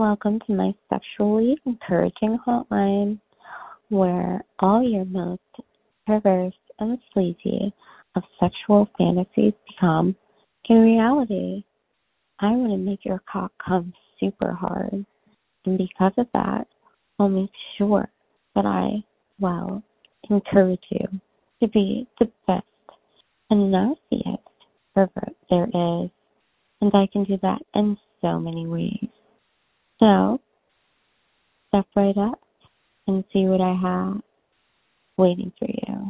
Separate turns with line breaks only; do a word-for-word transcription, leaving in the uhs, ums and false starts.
welcome to my sexually encouraging hotline where all your most perverse and sleazy of sexual fantasies become a reality. I want to make your cock come super hard, and because of that, I'll make sure that I, well, encourage you to be the best and nastiest pervert there is, and I can do that in so many ways. So, step right up and see what I have waiting for you.